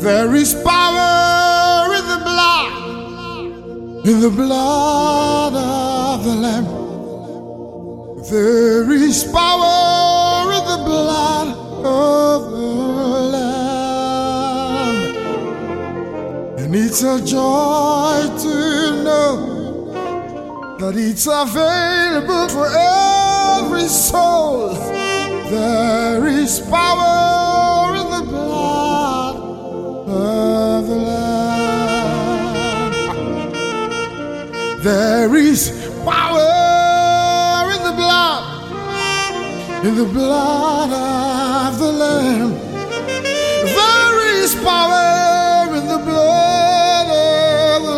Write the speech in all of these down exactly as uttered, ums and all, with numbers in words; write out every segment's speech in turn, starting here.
There is power in the blood, in the blood of the Lamb. There is power in the blood of the Lamb. And it's a joy to know that it's available for every soul. There is power in the blood of the Lamb. There is power in the blood, in the blood of the Lamb. There is power in the blood of the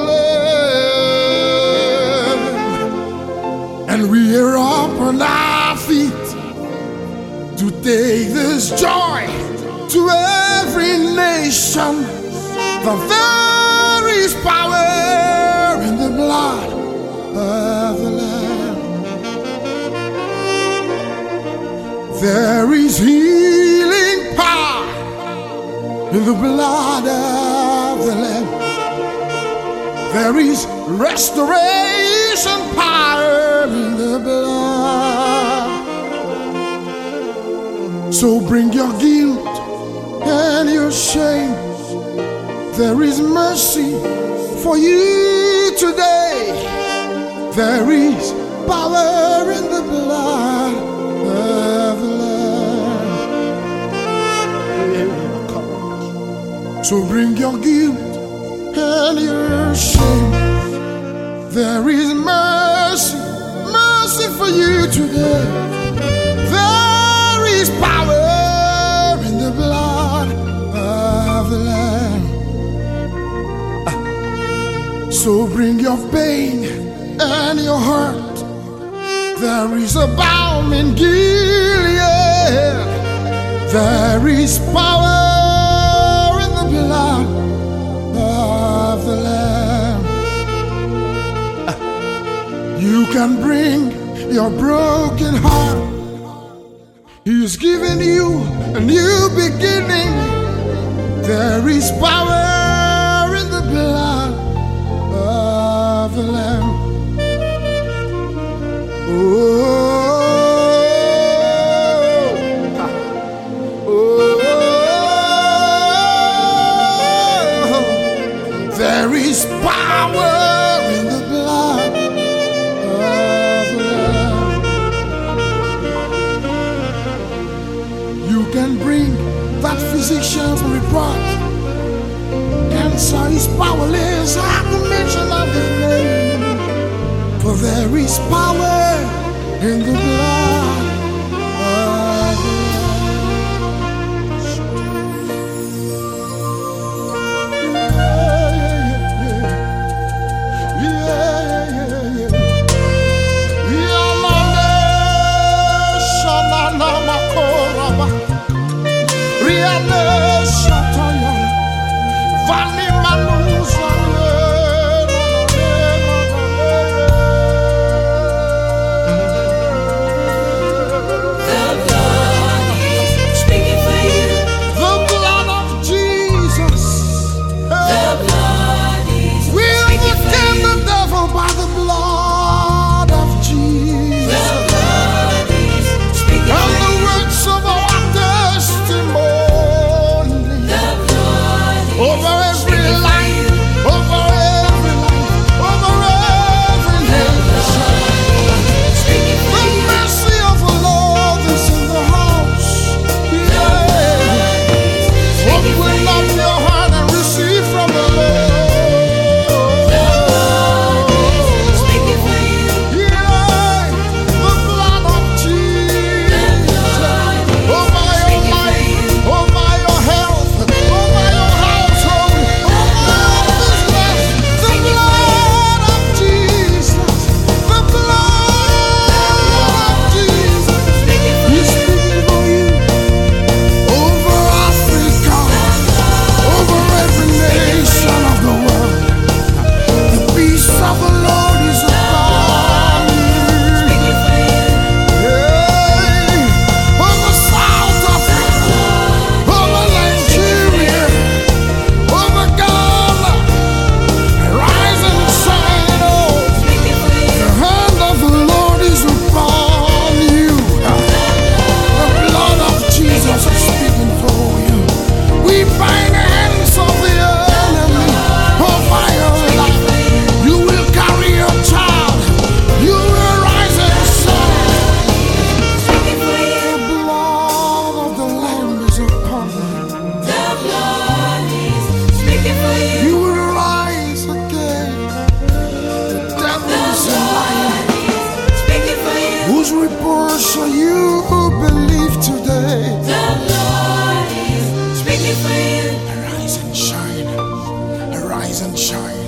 Lamb. And we are up on our feet to take this joy to every nation. For there is power in the blood of the Lamb. There is healing power in the blood of the Lamb. There is restoration power in the blood. So bring your guilt and your shame. There is mercy for you today. There is power in the blood of the Lamb. So bring your guilt and your shame. There is mercy, mercy for you today. There is power in the blood of the Lamb. So bring your pain and your hurt. There is a balm in Gilead. There is power in the blood of the Lamb. You can bring your broken heart. He's given you a new beginning. There is power in the blood of the Lamb. Oh, oh, oh, there is power in the blood of the Lamb. You can bring that physician's report. Cancer is powerless at the mention of his name. For there is power in the blood of the Lamb. Yeah, yeah, yeah, yeah. Yamane shanana makoraba. Riane shataya. Vani manuza. So you believe today. The Lord is speaking for you. Arise and shine. Arise and shine.